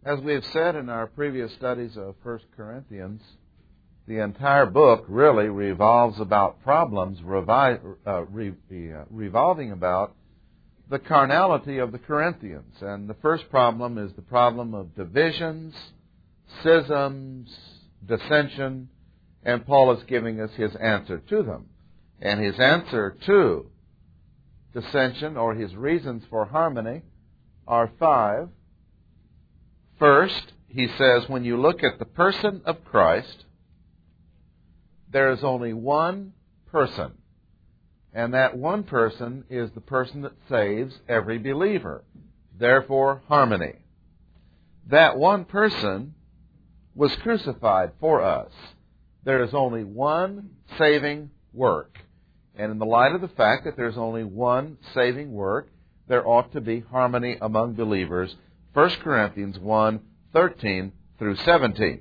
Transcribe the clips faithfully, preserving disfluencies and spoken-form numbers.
As we have said in our previous studies of First Corinthians, the entire book really revolves about problems revi- uh, re- uh, revolving about the carnality of the Corinthians. And the first problem is the problem of divisions, schisms, dissension, and Paul is giving us his answer to them. And his answer to dissension, or his reasons for harmony, are five. First, he says, when you look at the person of Christ, there is only one person. And that one person is the person that saves every believer. Therefore, harmony. That one person was crucified for us. There is only one saving work. And in the light of the fact that there's only one saving work, there ought to be harmony among believers. First Corinthians one, thirteen through seventeen.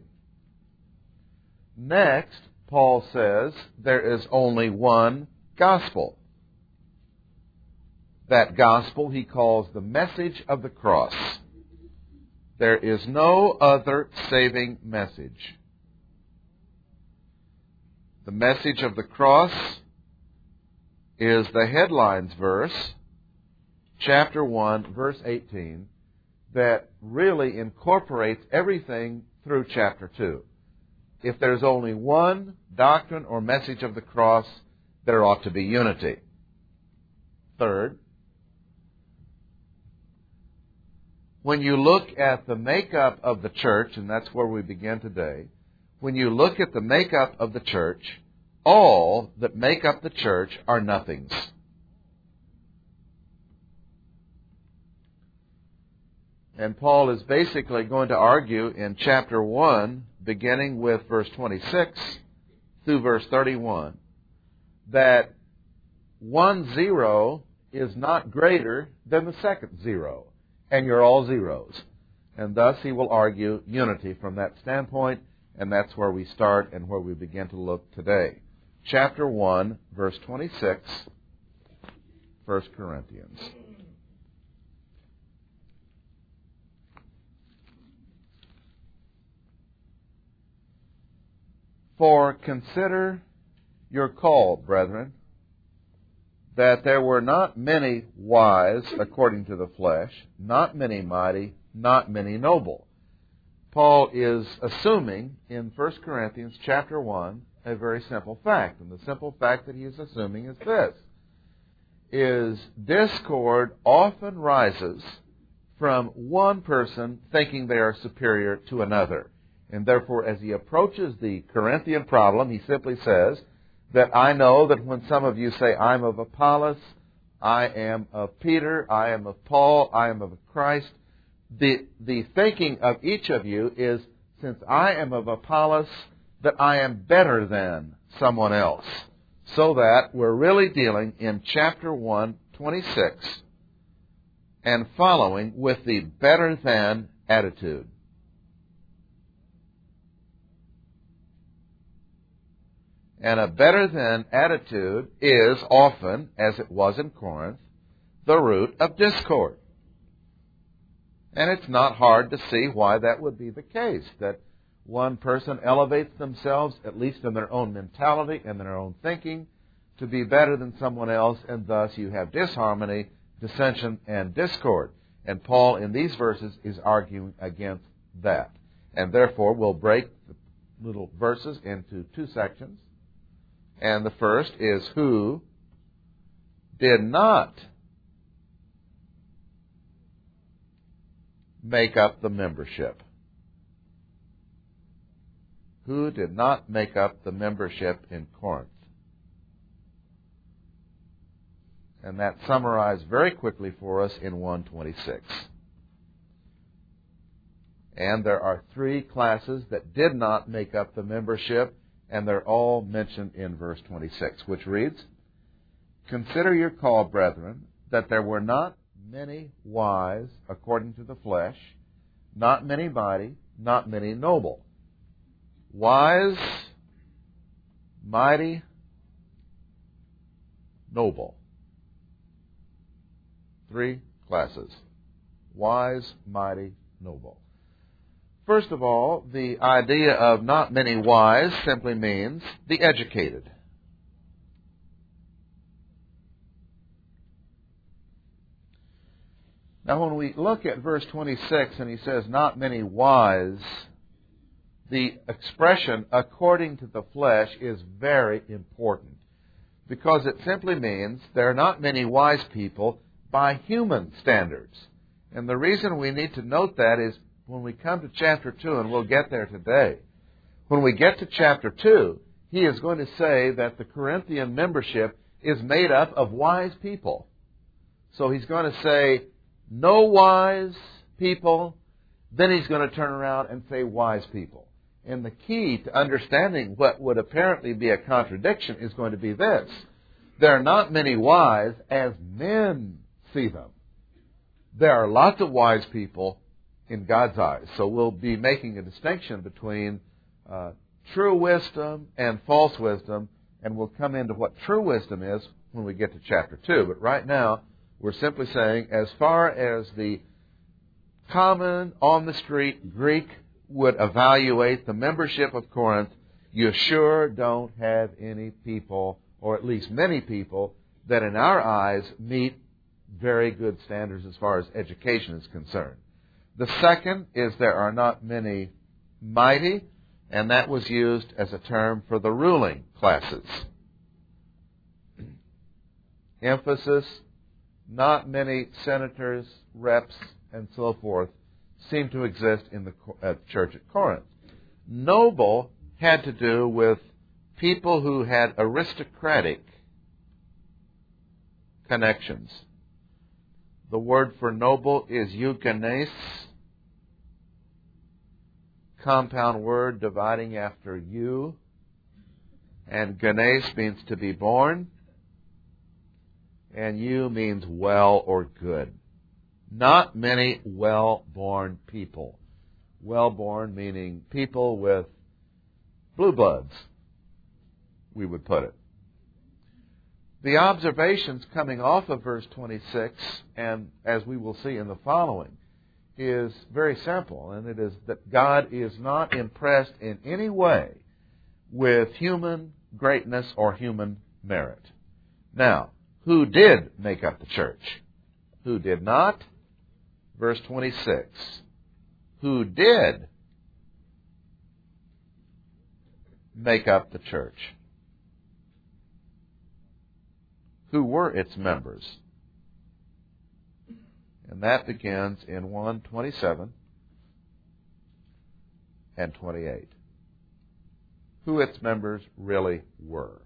Next, Paul says there is only one gospel. That gospel he calls the message of the cross. There is no other saving message. The message of the cross is the headlines verse, chapter one, verse eighteen, that really incorporates everything through chapter two. If there's only one doctrine or message of the cross, there ought to be unity. Third, when you look at the makeup of the church, and that's where we begin today, when you look at the makeup of the church, all that make up the church are nothings. And Paul is basically going to argue in chapter one, beginning with verse twenty-six through verse thirty-one, that one zero is not greater than the second zero, and you're all zeros. And thus he will argue unity from that standpoint, and that's where we start and where we begin to look today. Chapter one, verse twenty-six, First Corinthians. For consider your call, brethren, that there were not many wise according to the flesh, not many mighty, not many noble. Paul is assuming in First Corinthians chapter one a very simple fact. And the simple fact that he is assuming is this, is discord often rises from one person thinking they are superior to another. And therefore, as he approaches the Corinthian problem, he simply says that I know that when some of you say, I'm of Apollos, I am of Peter, I am of Paul, I am of Christ, the, the thinking of each of you is, since I am of Apollos, that I am better than someone else. So that we're really dealing in chapter one, twenty-six, and following with the better than attitude. And a better than attitude is often, as it was in Corinth, the root of discord. And it's not hard to see why that would be the case, that one person elevates themselves, at least in their own mentality and their own thinking, to be better than someone else, and thus you have disharmony, dissension, and discord. And Paul, in these verses, is arguing against that. And therefore, we'll break the little verses into two sections. And the first is who did not make up the membership. Who did not make up the membership in Corinth? And that's summarized very quickly for us in one twenty-six. And there are three classes that did not make up the membership, and they're all mentioned in verse twenty-six, which reads, Consider your call, brethren, that there were not many wise according to the flesh, not many mighty, not many noble. Wise, mighty, noble. Three classes. Wise, mighty, noble. First of all, the idea of not many wise simply means the educated. Now, when we look at verse twenty-six and he says, not many wise, the expression, according to the flesh, is very important because it simply means there are not many wise people by human standards. And the reason we need to note that is when we come to chapter two, and we'll get there today, when we get to chapter two, he is going to say that the Corinthian membership is made up of wise people. So he's going to say, no wise people, then he's going to turn around and say wise people. And the key to understanding what would apparently be a contradiction is going to be this. There are not many wise as men see them. There are lots of wise people in God's eyes. So we'll be making a distinction between uh, true wisdom and false wisdom, and we'll come into what true wisdom is when we get to chapter two. But right now, we're simply saying, as far as the common, on-the-street Greek would evaluate the membership of Corinth, you sure don't have any people, or at least many people, that in our eyes meet very good standards as far as education is concerned. The second is there are not many mighty, and that was used as a term for the ruling classes. Emphasis, not many senators, reps, and so forth seem to exist in the uh, church at Corinth. Noble had to do with people who had aristocratic connections. The word for noble is eugenes, compound word dividing after you, and genes means to be born, and you means well or good. Not many well-born people. Well-born meaning people with blue bloods, we would put it. The observations coming off of verse twenty-six, and as we will see in the following, is very simple, and it is that God is not impressed in any way with human greatness or human merit. Now, who did make up the church? Who did not? Verse twenty-six. Who did make up the church? Who were its members? And that begins in one twenty-seven and twenty-eight. Who its members really were.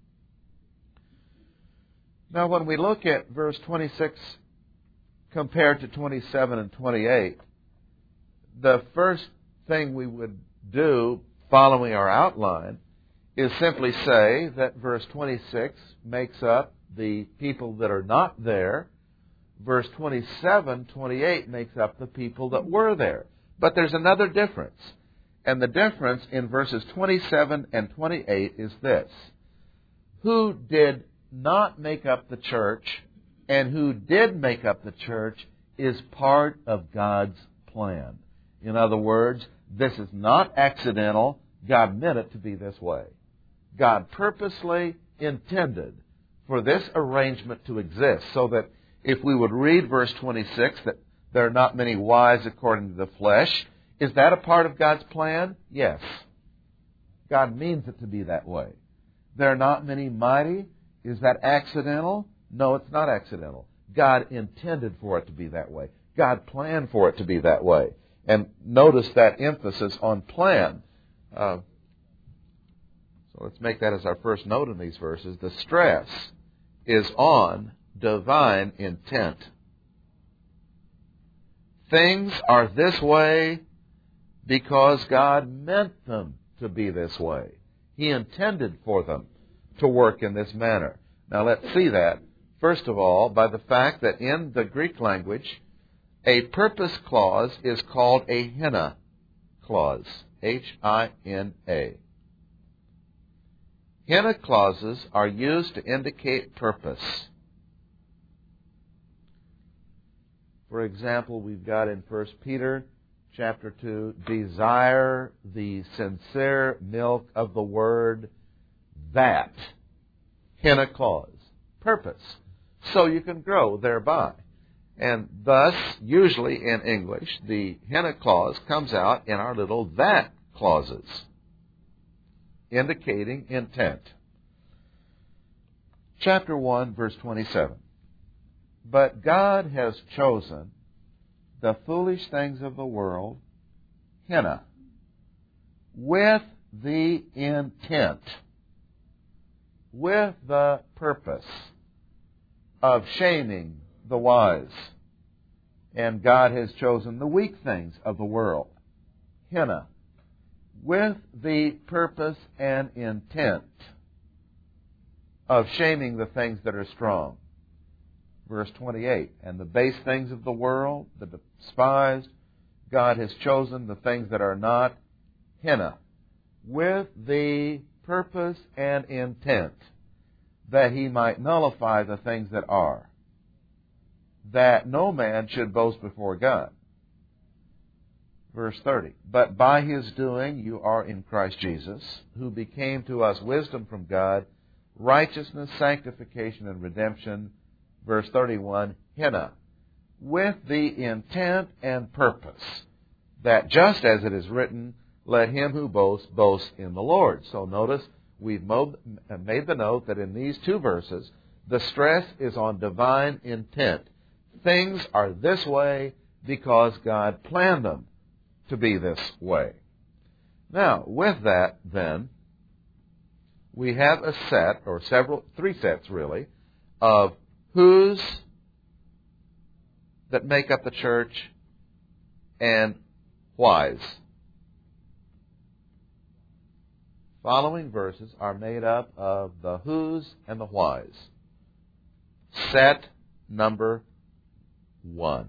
Now, when we look at verse twenty-six compared to twenty-seven and twenty-eight, the first thing we would do following our outline is simply say that verse twenty-six makes up the people that are not there. Verse twenty-seven, twenty-eight makes up the people that were there. But there's another difference. And the difference in verses twenty-seven and twenty-eight is this. Who did not make up the church, and who did make up the church is part of God's plan. In other words, this is not accidental. God meant it to be this way. God purposely intended for this arrangement to exist so that if we would read verse twenty-six, that there are not many wise according to the flesh, is that a part of God's plan? Yes. God means it to be that way. There are not many mighty. Is that accidental? No, it's not accidental. God intended for it to be that way. God planned for it to be that way. And notice that emphasis on plan. Uh, so let's make that as our first note in these verses. The stress is on divine intent. Things are this way because God meant them to be this way. He intended for them to work in this manner. Now let's see that, first of all, by the fact that in the Greek language, a purpose clause is called a hina clause, H I N A. Hina clauses are used to indicate purpose. For example, we've got in First Peter chapter two, desire the sincere milk of the Word, that, hina clause, purpose, so you can grow thereby. And thus, usually in English, the hina clause comes out in our little that clauses, indicating intent. Chapter one, verse twenty-seven. But God has chosen the foolish things of the world, hina, with the intent, with the purpose of shaming the wise. And God has chosen the weak things of the world, hina, with the purpose and intent of shaming the things that are strong. Verse twenty-eight, and the base things of the world, the despised, God has chosen the things that are not, hina, with the purpose and intent that He might nullify the things that are, that no man should boast before God. Verse thirty, but by His doing you are in Christ Jesus, who became to us wisdom from God, righteousness, sanctification, and redemption. Verse thirty-one, hina, with the intent and purpose that just as it is written, let him who boasts, boast in the Lord. So notice, we've made the note that in these two verses, the stress is on divine intent. Things are this way because God planned them to be this way. Now, with that, then, we have a set, or several, three sets really, of whos that make up the church and whys. Following verses are made up of the whos and the whys. Set number one.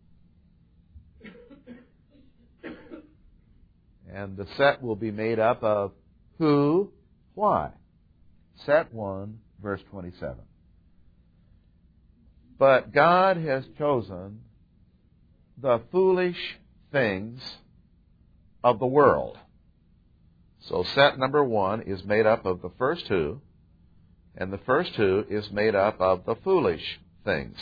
And the set will be made up of who, why. Set one, verse twenty-seven. But God has chosen the foolish things of the world. So set number one is made up of the first who, and the first who is made up of the foolish things.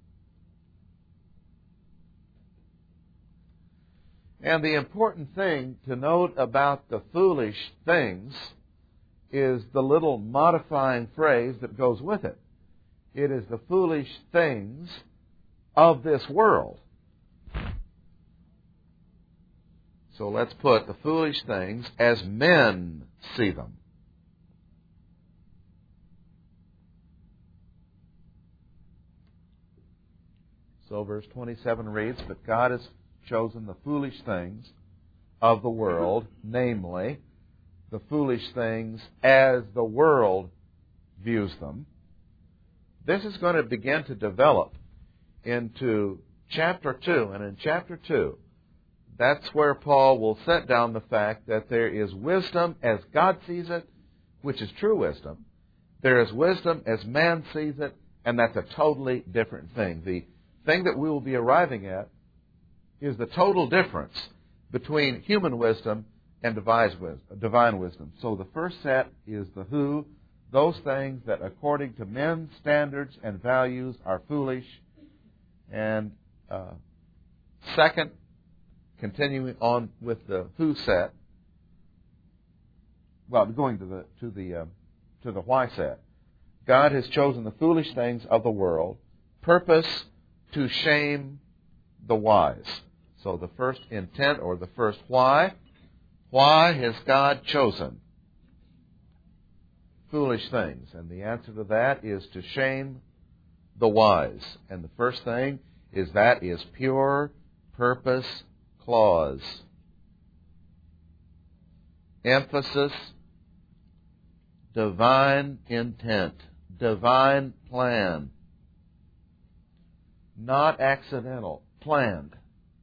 And the important thing to note about the foolish things is the little modifying phrase that goes with it. It is the foolish things of this world. So let's put the foolish things as men see them. So verse twenty-seven reads, but God has chosen the foolish things of the world, namely, the foolish things as the world views them. This is going to begin to develop into chapter two. And in chapter two, that's where Paul will set down the fact that there is wisdom as God sees it, which is true wisdom. There is wisdom as man sees it, and that's a totally different thing. The thing that we will be arriving at is the total difference between human wisdom and divine wisdom. So the first set is the who, those things that according to men's standards and values are foolish. And uh, second, continuing on with the who set, well, going to the to the uh, to the why set. God has chosen the foolish things of the world, purpose to shame the wise. So the first intent or the first why, why has God chosen foolish things? And the answer to that is to shame the wise. And the first thing is that is pure purpose clause. Emphasis, divine intent, divine plan. Not accidental, planned.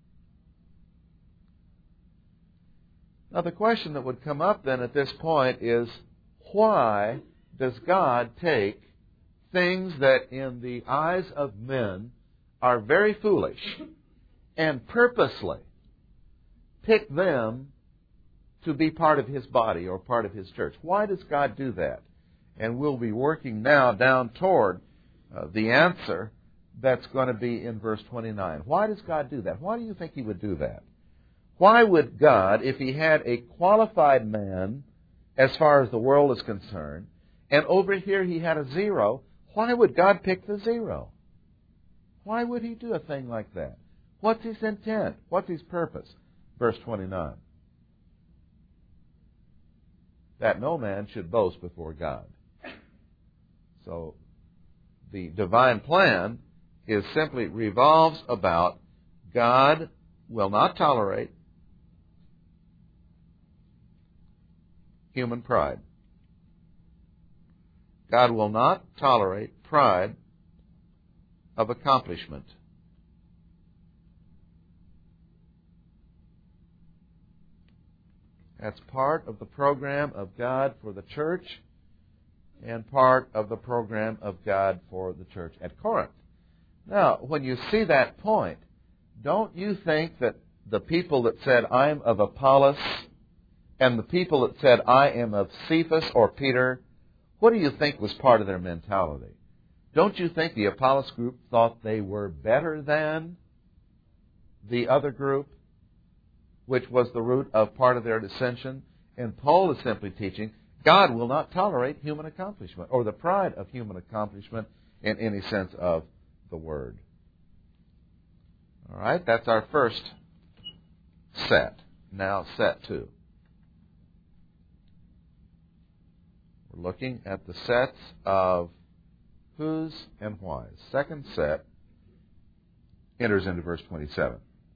Now the question that would come up then at this point is, why does God take things that in the eyes of men are very foolish and purposely pick them to be part of His body or part of His church? Why does God do that? And we'll be working now down toward uh, the answer that's going to be in verse twenty-nine. Why does God do that? Why do you think He would do that? Why would God, if He had a qualified man as far as the world is concerned, and over here He had a zero, why would God pick the zero? Why would He do a thing like that? What's His intent? What's His purpose? Verse twenty-nine. That no man should boast before God. So, the divine plan is simply revolves about God will not tolerate human pride. God will not tolerate pride of accomplishment. That's part of the program of God for the church and part of the program of God for the church at Corinth. Now, when you see that point, don't you think that the people that said, I am of Apollos, and the people that said, I am of Cephas or Peter, what do you think was part of their mentality? Don't you think the Apollos group thought they were better than the other group, which was the root of part of their dissension? And Paul is simply teaching, God will not tolerate human accomplishment, or the pride of human accomplishment in any sense of the word. All right, that's our first set. Now, set two. We're looking at the sets of whose and whys. Second set enters into verse twenty-seven.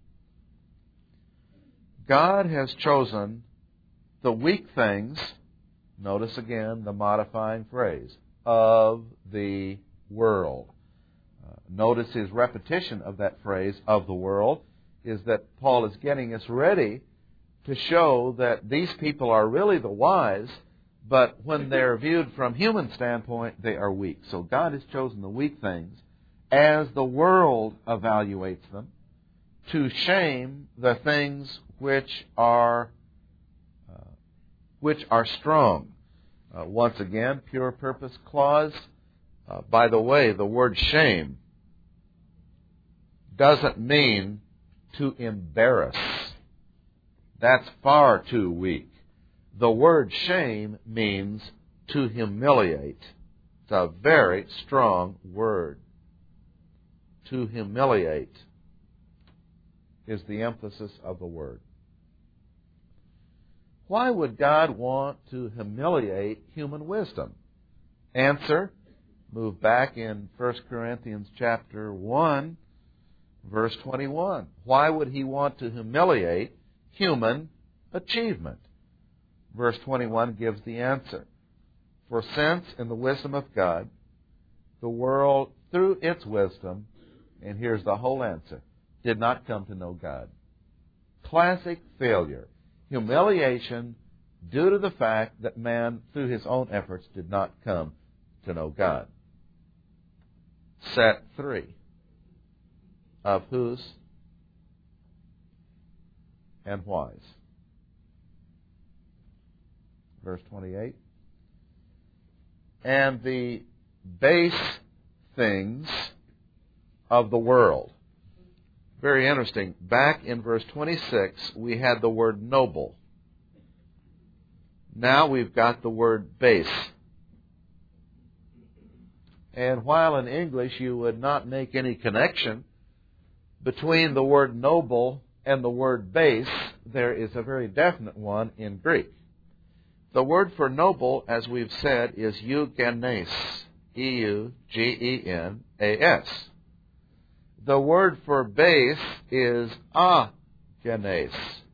God has chosen the weak things, notice again the modifying phrase, of the world. Uh, notice his repetition of that phrase, of the world, is that Paul is getting us ready to show that these people are really the wise, but when they're viewed from human standpoint, they are weak. So God has chosen the weak things as the world evaluates them to shame the things which are uh, which are strong. Uh, once again, pure purpose clause. Uh, by the way, the word shame doesn't mean to embarrass. That's far too weak. The word shame means to humiliate. It's a very strong word. To humiliate is the emphasis of the word. Why would God want to humiliate human wisdom? Answer, move back in First Corinthians chapter one, verse twenty-one. Why would He want to humiliate human achievement? Verse twenty-one gives the answer. For since in the wisdom of God, the world through its wisdom, and here's the whole answer, did not come to know God. Classic failure. Humiliation due to the fact that man, through his own efforts, did not come to know God. Set three. Of whose and whys. Verse twenty-eight. And the base things of the world. Very interesting. Back in verse twenty-six, we had the word noble. Now we've got the word base. And while in English you would not make any connection between the word noble and the word base, there is a very definite one in Greek. The word for noble, as we've said, is eugenes. E U G E N A S. The word for base is agenes.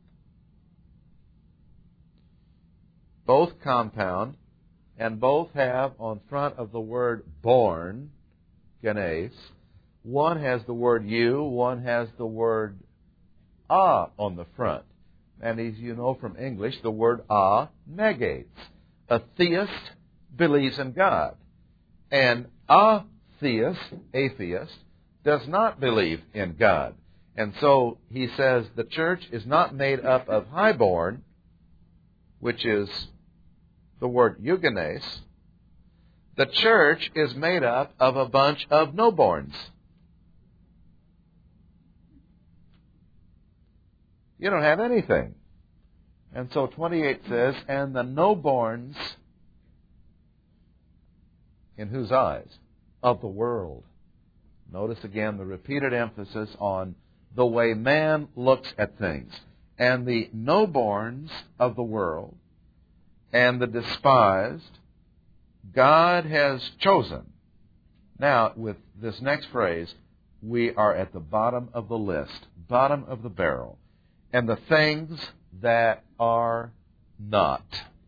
Both compound, and both have on front of the word born, genes. One has the word you, one has the word a on the front. And as you know from English, the word a negates. A theist believes in God. And a theist, atheist, does not believe in God. And so he says the church is not made up of highborn, which is the word eugenes. The church is made up of a bunch of noborns. You don't have anything. And so twenty-eight says, and the noborns, in whose eyes? Of the world. Notice again the repeated emphasis on the way man looks at things. And the noborns of the world and the despised, God has chosen. Now, with this next phrase, we are at the bottom of the list, bottom of the barrel. And the things that are not.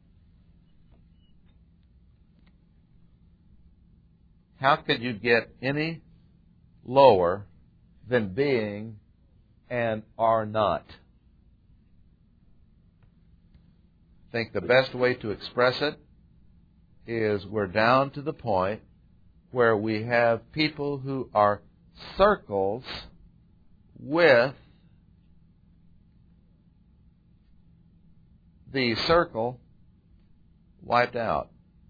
How could you get any lower than being and are not? I think the best way to express it is we're down to the point where we have people who are circles with the circle wiped out.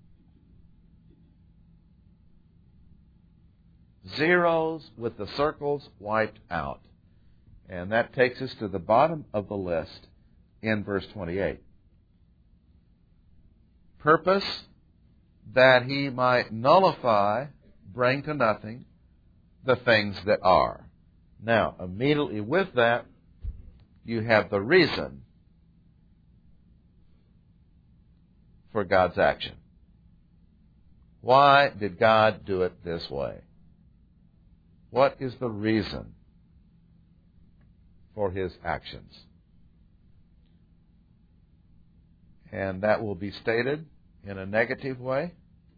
Zeros with the circles wiped out. And that takes us to the bottom of the list in verse twenty-eight. Purpose that he might nullify, bring to nothing, the things that are. Now, immediately with that, you have the reason for God's action. Why did God do it this way? What is the reason for His actions? And that will be stated in a negative way,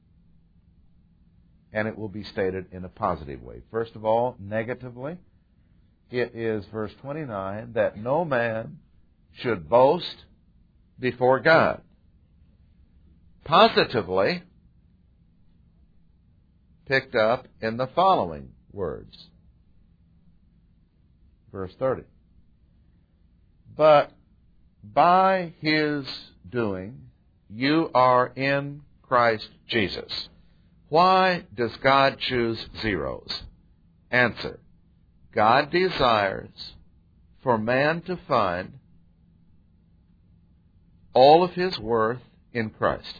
and it will be stated in a positive way. First of all, negatively, it is verse twenty-nine, that no man should boast before God. Positively, picked up in the following words. Verse thirty. But by His doing, you are in Christ Jesus. Why does God choose zeros? Answer. God desires for man to find all of his worth in Christ.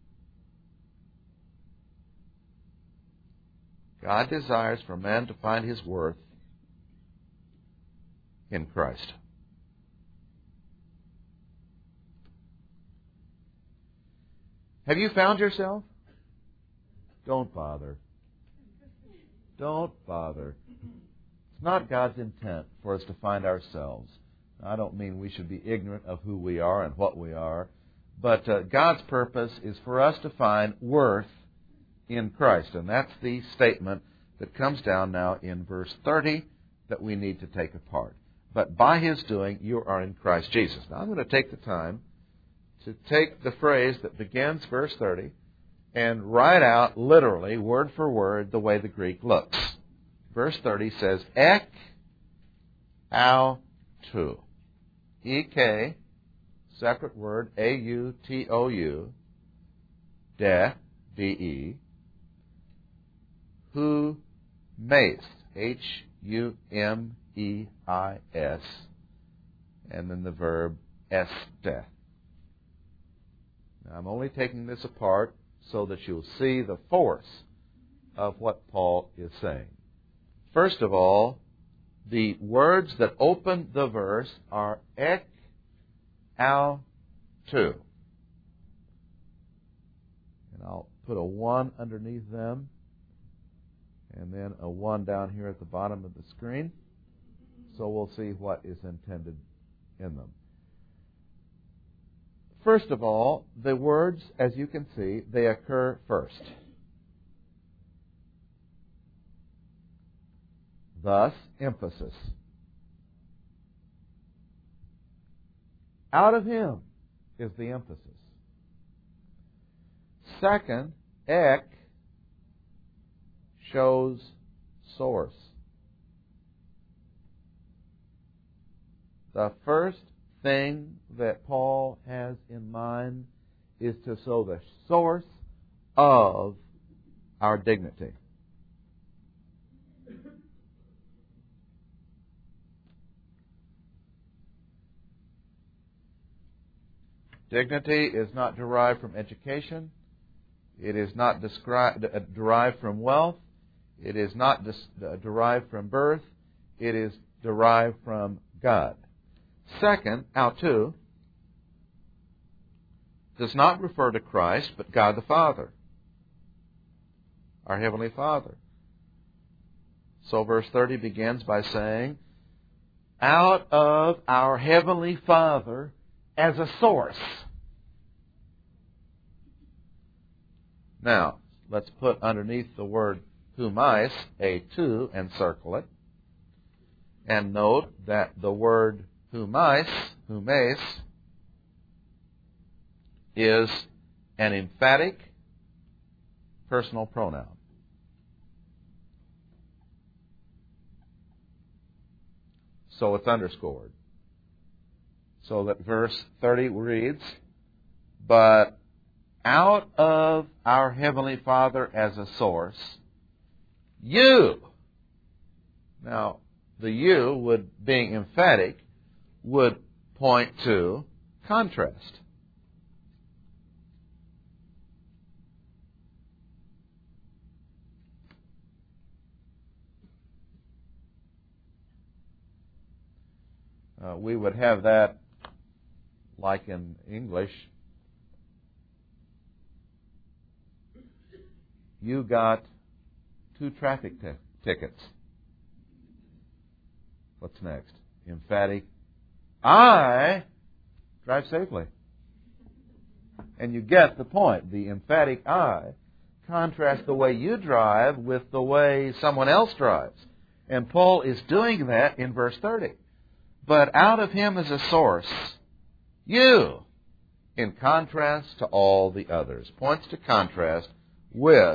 God desires for man to find his worth in Christ. Have you found yourself? Don't bother. Don't bother. It's not God's intent for us to find ourselves. I don't mean we should be ignorant of who we are and what we are, but uh, God's purpose is for us to find worth in Christ. And that's the statement that comes down now in verse thirty that we need to take apart. But by His doing, you are in Christ Jesus. Now I'm going to take the time to take the phrase that begins verse thirty and write out literally, word for word, the way the Greek looks. Verse thirty says, ek autou. E K, separate word, A U T O U, de, D E, hu meis, H U M E I S, and then the verb este. Now, I'm only taking this apart so that you'll see the force of what Paul is saying. First of all, the words that open the verse are ek autou. And I'll put a one underneath them, and then a one down here at the bottom of the screen. So we'll see what is intended in them. First of all, the words, as you can see, they occur first. Thus, emphasis. Out of Him is the emphasis. Second, ek shows source. The first thing that Paul has in mind is to show the source of our dignity. Dignity is not derived from education. It is not described, uh, derived from wealth. It is not dis, uh, derived from birth. It is derived from God. Second, autou, does not refer to Christ, but God the Father, our Heavenly Father. So verse thirty begins by saying, out of our Heavenly Father as a source. Now, let's put underneath the word humais a two and circle it. And note that the word humais, humes, is an emphatic personal pronoun. So it's underscored. So that verse thirty reads, but out of our Heavenly Father as a source, you. Now, the you, would being emphatic, would point to contrast. Uh, we would have that like in English. You got two traffic t- tickets. What's next? Emphatic. I drive safely. And you get the point. The emphatic I contrasts the way you drive with the way someone else drives. And Paul is doing that in verse thirty. But out of him as a source, you, in contrast to all the others, points to contrast with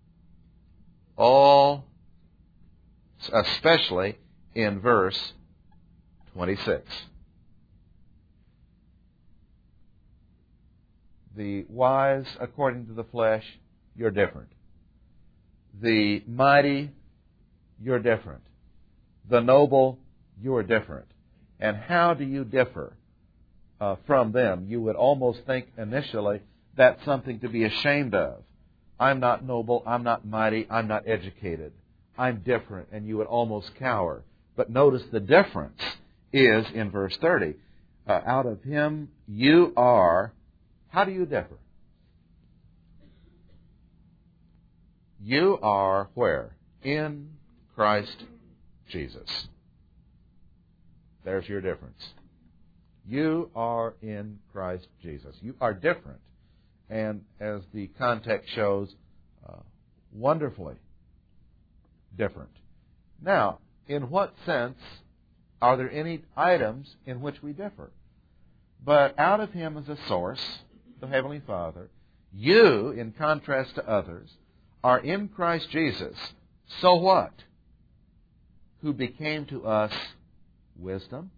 all, especially in verse twenty-six. The wise, according to the flesh, you're different. The mighty, you're different. The noble, you're different. And how do you differ uh, from them? You would almost think initially that's something to be ashamed of. I'm not noble, I'm not mighty, I'm not educated. I'm different, and you would almost cower. But notice the difference is in verse thirty. Uh, out of him you are, how do you differ? You are where? In Christ Jesus. There's your difference. You are in Christ Jesus. You are different. And as the context shows, uh, wonderfully different. Now, in what sense are there any items in which we differ? But out of him as a source, the Heavenly Father, you, in contrast to others, are in Christ Jesus. So what? Who became to us wisdom,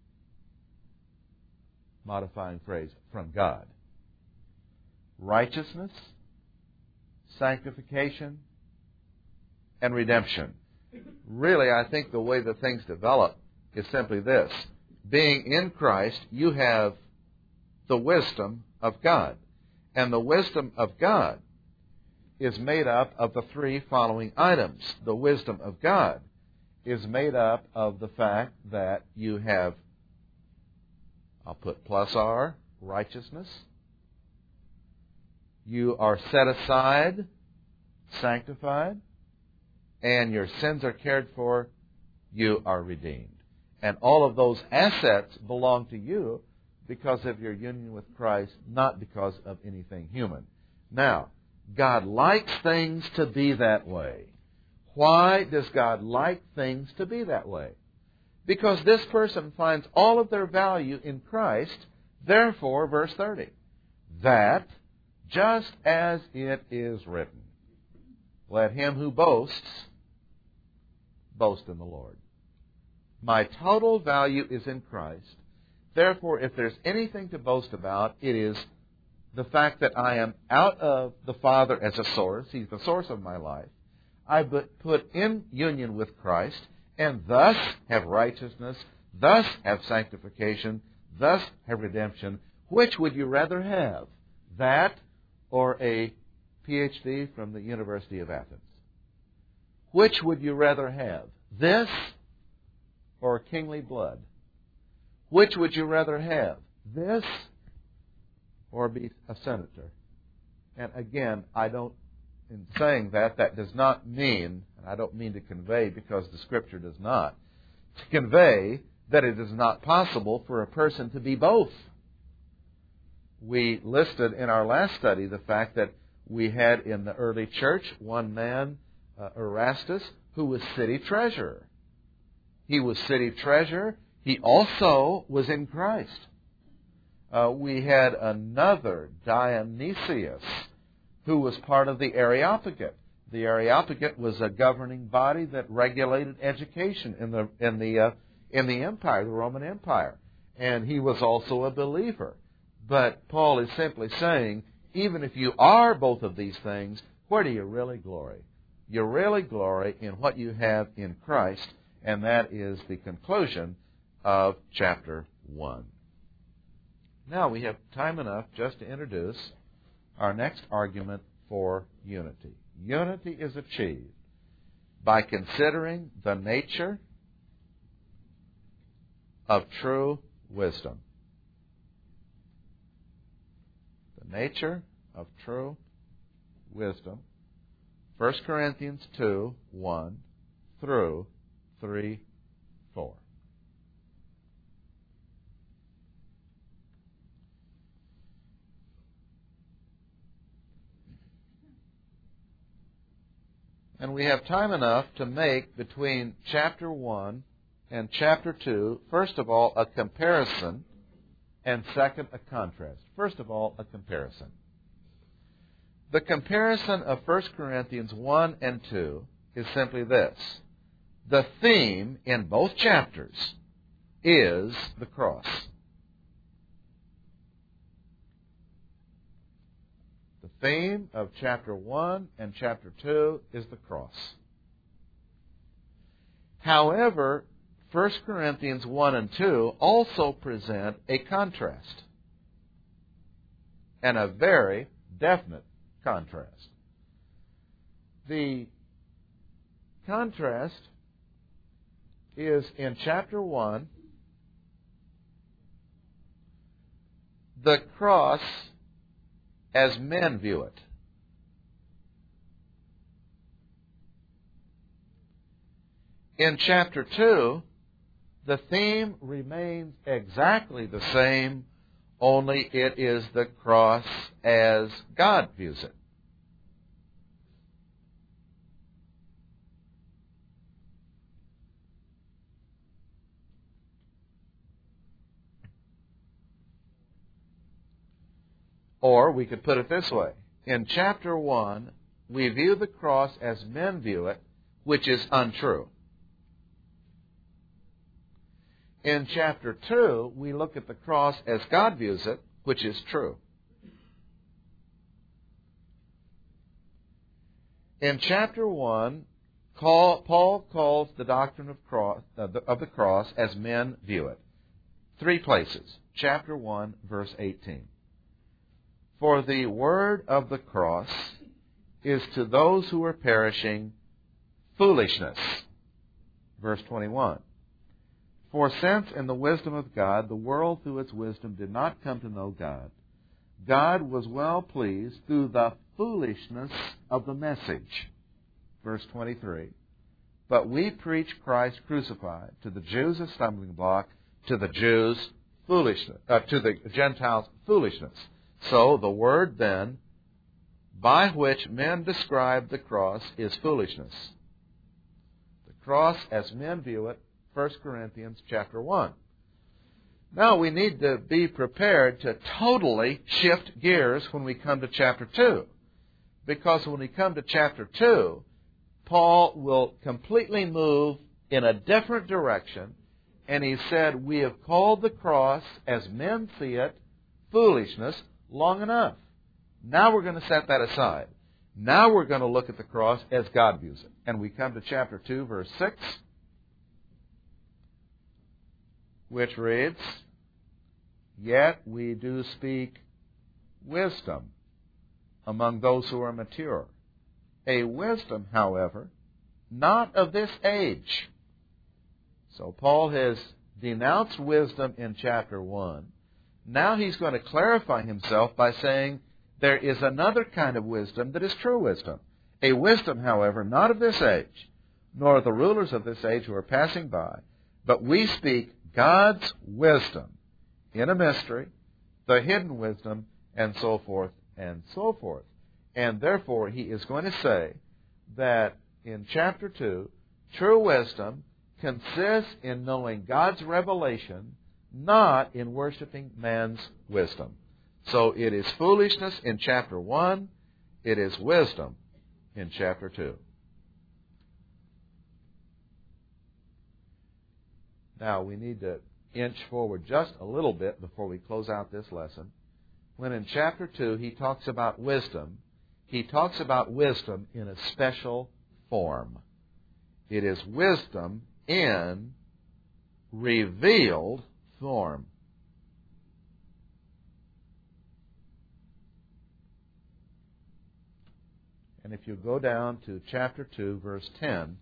modifying phrase, from God, righteousness, sanctification, and redemption. Really, I think the way the things develop is simply this. Being in Christ, you have the wisdom of God. And the wisdom of God is made up of the three following items. The wisdom of God is made up of the fact that you have, I'll put plus R, righteousness. You are set aside, sanctified, and your sins are cared for, you are redeemed. And all of those assets belong to you because of your union with Christ, not because of anything human. Now, God likes things to be that way. Why does God like things to be that way? Because this person finds all of their value in Christ. Therefore, verse thirty, that just as it is written, let him who boasts, boast in the Lord. My total value is in Christ. Therefore, if there's anything to boast about, it is the fact that I am out of the Father as a source. He's the source of my life. I put in union with Christ, and thus have righteousness, thus have sanctification, thus have redemption. Which would you rather have? That or a P H D from the University of Athens? Which would you rather have? This or kingly blood? Which would you rather have? This or be a senator? And again, I don't, in saying that, that does not mean, and I don't mean to convey because the Scripture does not, to convey that it is not possible for a person to be both. We listed in our last study the fact that we had in the early church one man, uh, Erastus, who was city treasurer. He was city treasurer. He also was in Christ. Uh, we had another, Dionysius, who was part of the Areopagite. The Areopagite was a governing body that regulated education in the in the uh, in the empire, the Roman Empire, and he was also a believer. But Paul is simply saying, even if you are both of these things, where do you really glory? You really glory in what you have in Christ, and that is the conclusion of chapter one. Now we have time enough just to introduce our next argument for unity. Unity is achieved by considering the nature of true wisdom. The nature of true wisdom. First Corinthians two, one through three, four. And we have time enough to make between chapter one and chapter two, first of all, a comparison, and second, a contrast. First of all, a comparison. The comparison of First Corinthians one and two is simply this. The theme in both chapters is the cross. The theme of chapter one and chapter two is the cross. However, First Corinthians one and two also present a contrast, and a very definite contrast. The contrast is in chapter one, the cross as men view it. In chapter two, the theme remains exactly the same, only it is the cross as God views it. Or we could put it this way. In chapter one, we view the cross as men view it, which is untrue. In chapter two, we look at the cross as God views it, which is true. In chapter one, Paul calls the doctrine of, cross, of the cross as men view it. Three places. Chapter one, verse eighteen. For the word of the cross is to those who are perishing foolishness. Verse twenty-one. For since in the wisdom of God, the world through its wisdom did not come to know God, God was well pleased through the foolishness of the message. Verse twenty-three. But we preach Christ crucified, to the Jews a stumbling block, to the Jews foolishness, uh, to the Gentiles foolishness. So the word then, by which men describe the cross, is foolishness. The cross as men view it, First Corinthians chapter one. Now we need to be prepared to totally shift gears when we come to chapter two. Because when we come to chapter two, Paul will completely move in a different direction, And he said, we have called the cross, as men see it, foolishness long enough. Now we're going to set that aside. Now we're going to look at the cross as God views it. And we come to chapter two, verse six, which reads, yet we do speak wisdom among those who are mature. A wisdom, however, not of this age. So Paul has denounced wisdom in chapter one. Now he's going to clarify himself by saying there is another kind of wisdom that is true wisdom. A wisdom, however, not of this age, nor of the rulers of this age who are passing by, but we speak God's wisdom in a mystery, the hidden wisdom, and so forth and so forth. And therefore, he is going to say that in chapter two, true wisdom consists in knowing God's revelation, not in worshiping man's wisdom. So it is foolishness in chapter one, it is wisdom in chapter two. Now, we need to inch forward just a little bit before we close out this lesson. When in chapter two he talks about wisdom, he talks about wisdom in a special form. It is wisdom in revealed form. And if you go down to chapter two, verse ten,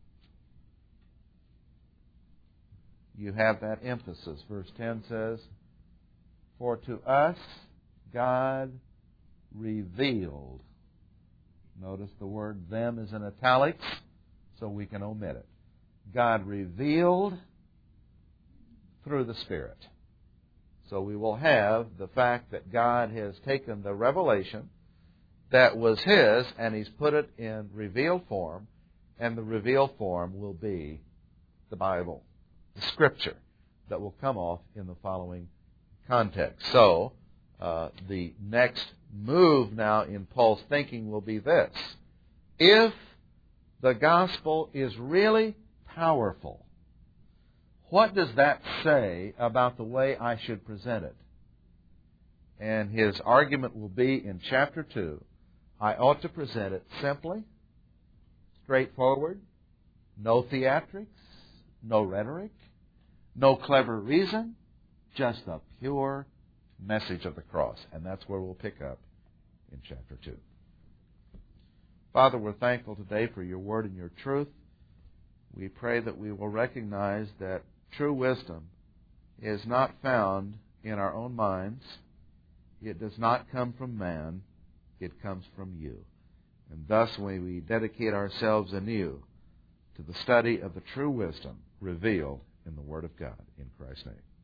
you have that emphasis. Verse ten says, for to us God revealed. Notice the word them is in italics, so we can omit it. God revealed through the Spirit. So we will have the fact that God has taken the revelation that was His and He's put it in revealed form, and the revealed form will be the Bible, the Scripture, that will come off in the following context. So, uh, the next move now in Paul's thinking will be this. If the gospel is really powerful, what does that say about the way I should present it? And his argument will be in chapter two, I ought to present it simply, straightforward, no theatrics, no rhetoric, no clever reason, just the pure message of the cross. And that's where we'll pick up in chapter two. Father, we're thankful today for your word and your truth. We pray that we will recognize that true wisdom is not found in our own minds. It does not come from man. It comes from you. And thus may we dedicate ourselves anew to the study of the true wisdom revealed in the Word of God. In Christ's name.